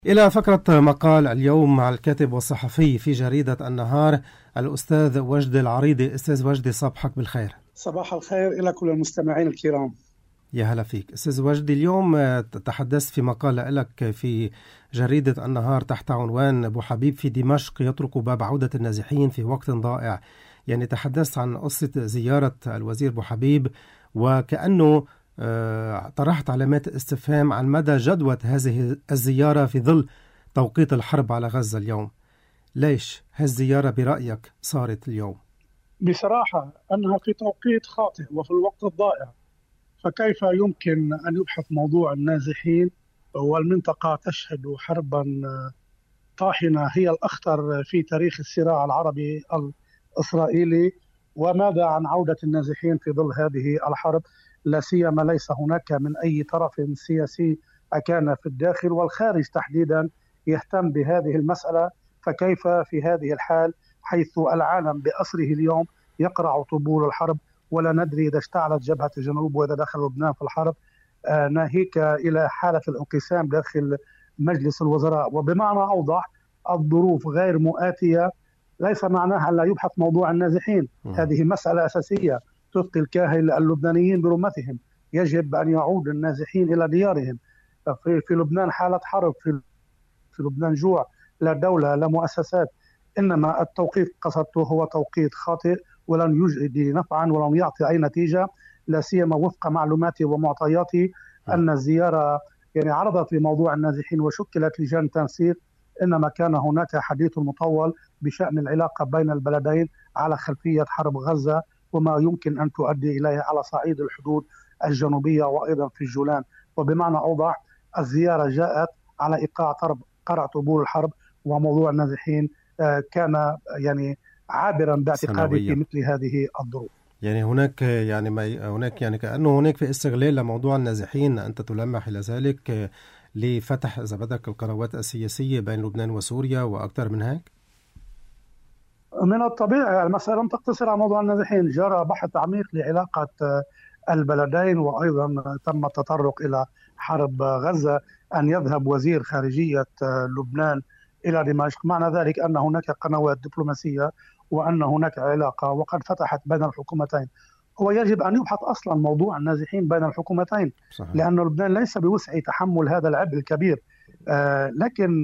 إلى فقرة مقال اليوم مع الكاتب والصحفي في جريدة النهار الأستاذ وجدي العريضي. أستاذ وجدي، صباحك بالخير. صباح الخير إلى كل المستمعين الكرام. يا هلا فيك أستاذ وجدي. اليوم تحدثت في مقال لك في جريدة النهار تحت عنوان أبو حبيب في دمشق يطرق باب عودة النازحين في وقت ضائع. يعني تحدثت عن قصة زيارة الوزير أبو حبيب، وكأنه طرحت علامات استفهام عن مدى جدوى هذه الزيارة في ظل توقيت الحرب على غزة اليوم. ليش هالزيارة برأيك صارت اليوم؟ بصراحة أنها في توقيت خاطئ وفي الوقت الضائع. فكيف يمكن أن يبحث موضوع النازحين والمنطقة تشهد حربا طاحنة هي الأخطر في تاريخ الصراع العربي الإسرائيلي؟ وماذا عن عودة النازحين في ظل هذه الحرب؟ لا سيما ليس هناك من أي طرف سياسي أكان في الداخل والخارج تحديدا يهتم بهذه المسألة. فكيف في هذه الحال حيث العالم بأسره اليوم يقرع طبول الحرب، ولا ندري إذا اشتعلت جبهة الجنوب وإذا دخل لبنان في الحرب، ناهيك إلى حالة الانقسام داخل مجلس الوزراء. وبمعنى أوضح، الظروف غير مؤاتية ليس معناها أن لا يبحث موضوع النازحين. هذه مسألة أساسية تثقل كاهل اللبنانيين برمتهم. يجب أن يعود النازحين إلى ديارهم. في لبنان حالة حرب، في لبنان جوع، لا دولة لا مؤسسات. إنما التوقيت قصدته هو توقيت خاطئ ولن يجدي نفعا ولن يعطي أي نتيجة، لا سيما وفق معلوماتي ومعطياتي أن الزيارة عرضت لموضوع النازحين وشكلت لجان تنسيق، إنما كان هناك حديث مطول بشأن العلاقة بين البلدين على خلفية حرب غزة وما يمكن أن تؤدي إليه على صعيد الحدود الجنوبية وأيضا في الجولان. وبمعنى أوضح، الزيارة جاءت على إيقاع قرع طبول الحرب، وموضوع النازحين كان عابرا باعتقادي في مثل هذه الظروف. هناك كأنه هناك في استغلال لموضوع النازحين. أنت تلمح إلى ذلك لفتح إذا بدك القنوات السياسية بين لبنان وسوريا وأكثر من هيك. من الطبيعي المسألة لم تقتصر على موضوع النازحين، جرى بحث عميق لعلاقة البلدين، وأيضا تم التطرق إلى حرب غزة. أن يذهب وزير خارجية لبنان إلى دمشق معنى ذلك أن هناك قنوات دبلوماسية وأن هناك علاقة وقد فتحت بين الحكومتين. هو يجب أن يبحث أصلا موضوع النازحين بين الحكومتين، صحيح. لأن لبنان ليس بوسعه تحمل هذا العبء الكبير. لكن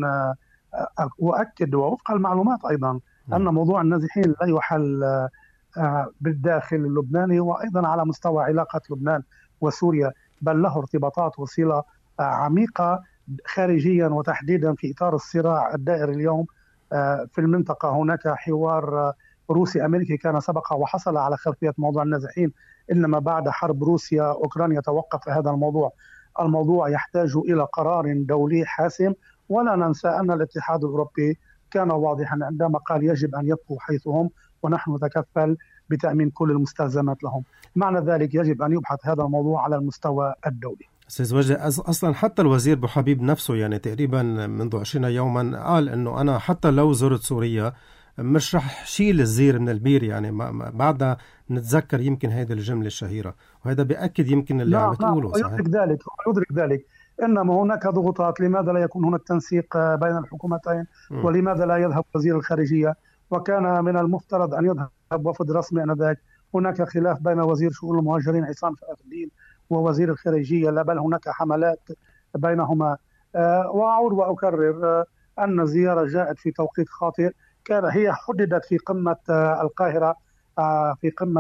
أؤكد ووفق المعلومات أيضا أن موضوع النازحين لا يحل بالداخل اللبناني وأيضا على مستوى علاقة لبنان وسوريا، بل له ارتباطات وصلة عميقة خارجيا، وتحديدا في إطار الصراع الدائر اليوم في المنطقة. هناك حوار روسي أمريكي كان سبق وحصل على خلفية موضوع النازحين، إنما بعد حرب روسيا أوكرانيا توقف هذا الموضوع. الموضوع يحتاج إلى قرار دولي حاسم، ولا ننسى أن الاتحاد الأوروبي كان واضحا عندما قال يجب أن يبقوا حيث هم ونحن نتكفل بتأمين كل المستلزمات لهم. معنى ذلك يجب أن يبحث هذا الموضوع على المستوى الدولي. أستاذ وجدي، أصلا حتى الوزير أبو حبيب نفسه تقريبا منذ 20 يوما قال أنه أنا حتى لو زرت سوريا مش رح شيل الزير من البير. بعدها نتذكر يمكن هذه الجملة الشهيرة، وهذا بيأكد يمكن اللي عم بتقوله. يدرك ذلك. إنما هناك ضغوطات. لماذا لا يكون هناك تنسيق بين الحكومتين؟ ولماذا لا يذهب وزير الخارجية؟ وكان من المفترض أن يذهب وفد رسمي آنذاك. هناك خلاف بين وزير شؤون المهاجرين عصام شرف الدين ووزير الخارجية، لا بل هناك حملات بينهما. وأعود وأكرر أن الزيارة جاءت في توقيت خاطئ. هي حددت في قمة القاهرة، في قمة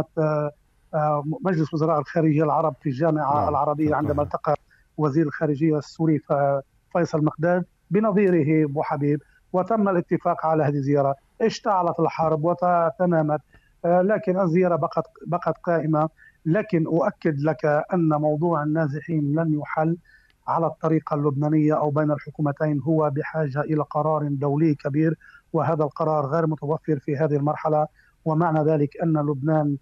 مجلس وزراء الخارجية العرب في الجامعة العربية، عندما التقى وزير الخارجية السوري فيصل مقداد بنظيره أبو حبيب، وتم الاتفاق على هذه الزيارة. اشتعلت الحرب وتنامت، لكن الزيارة بقت قائمة. لكن أؤكد لك أن موضوع النازحين لن يحل على الطريقة اللبنانية أو بين الحكومتين. هو بحاجة إلى قرار دولي كبير، وهذا القرار غير متوفر في هذه المرحلة. ومعنى ذلك أن لبنان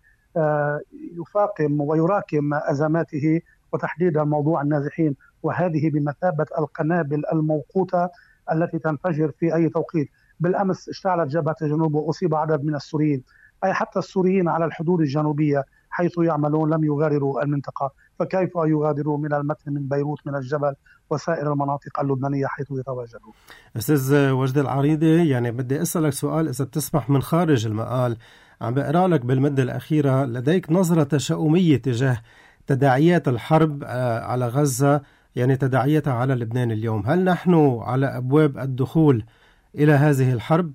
يفاقم ويراكم أزماته، وتحديدا موضوع النازحين، وهذه بمثابة القنابل الموقوتة التي تنفجر في أي توقيت. بالأمس اشتعلت جبهة الجنوب وأصيب عدد من السوريين، أي حتى السوريين على الحدود الجنوبية حيث يعملون لم يغادروا المنطقة. فكيف يغادرون من المتن من بيروت من الجبل وسائر المناطق اللبنانية حيث يتواجدون؟ أستاذ وجدي العريضي، يعني بدي أسألك سؤال إذا بتسمح من خارج المقال. عم بقرأ لك بالمدة الأخيرة لديك نظرة تشاؤمية تجاه تداعيات الحرب على غزة، يعني تداعياتها على لبنان اليوم. هل نحن على أبواب الدخول إلى هذه الحرب؟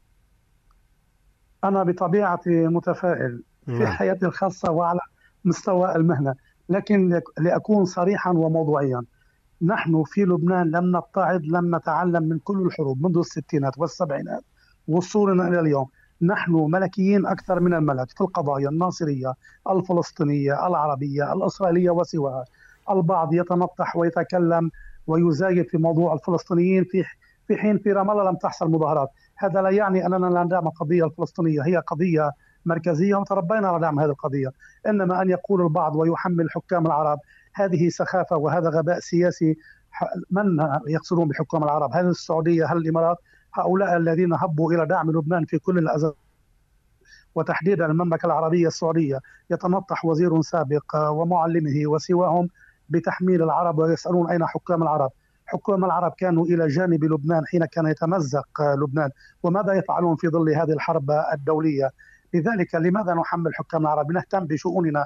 أنا بطبيعتي متفائل في حياتي الخاصة وعلى مستوى المهنة، لكن لأكون صريحا وموضوعيا، نحن في لبنان لم نتعظ، لم نتعلم من كل الحروب منذ الستينات والسبعينات وصولنا إلى اليوم. نحن ملكيين أكثر من الملك في القضايا الناصرية الفلسطينية العربية الإسرائيلية وسواها. البعض يتنطح ويتكلم ويزايد في موضوع الفلسطينيين في حين في رام الله لم تحصل مظاهرات. هذا لا يعني أننا لا ندعم القضية الفلسطينية، هي قضية مركزية وتربينا على دعم هذه القضية. إنما أن يقول البعض ويحمل الحكام العرب هذه سخافة وهذا غباء سياسي. من يقصدون بحكام العرب؟ هل السعودية؟ هل الإمارات؟ هؤلاء الذين هبوا إلى دعم لبنان في كل الأزمات وتحديدا المملكة العربية السعودية. يتنطح وزير سابق ومعلمه وسواهم بتحميل العرب ويسألون أين حكام العرب؟ حكام العرب كانوا إلى جانب لبنان حين كان يتمزق لبنان، وماذا يفعلون في ظل هذه الحرب الدولية؟ لذلك لماذا نحمل حكام العرب؟ نهتم بشؤوننا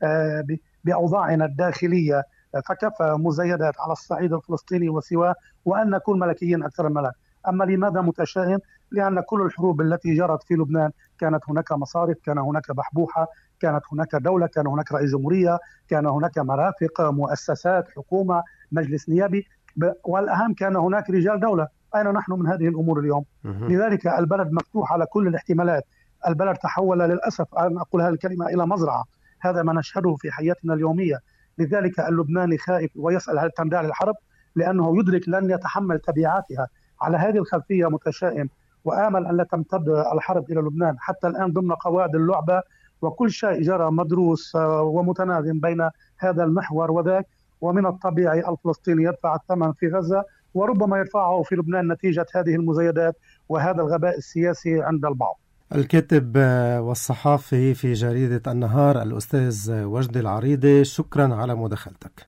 بأوضاعنا الداخلية، فكفى مزايدات على الصعيد الفلسطيني وسواه وأن نكون ملكيين أكثر الملك. أما لماذا متشائم؟ لأن كل الحروب التي جرت في لبنان كانت هناك مصارف، كان هناك بحبوحة، كانت هناك دولة، كان هناك رئيس جمهورية، كان هناك مرافق، مؤسسات، حكومة، مجلس نيابي، والأهم كان هناك رجال دولة. أين نحن من هذه الأمور اليوم؟ لذلك البلد مفتوح على كل الاحتمالات. البلد تحول للأسف، أن أقول هذه الكلمة، إلى مزرعة. هذا ما نشهده في حياتنا اليومية. لذلك اللبناني خائف ويسأل هل تندع للحرب، لأنه يدرك لن يتحمل تبعاتها. على هذه الخلفية متشائم وآمل أن لا تمتد الحرب إلى لبنان. حتى الآن ضمن قواعد اللعبة وكل شيء جرى مدروس ومتناغم بين هذا المحور وذاك، ومن الطبيعي الفلسطيني يدفع الثمن في غزة وربما يدفعه في لبنان نتيجة هذه المزايدات وهذا الغباء السياسي عند البعض. الكاتب والصحافي في جريدة النهار الأستاذ وجدي العريضي، شكرا على مداخلتك.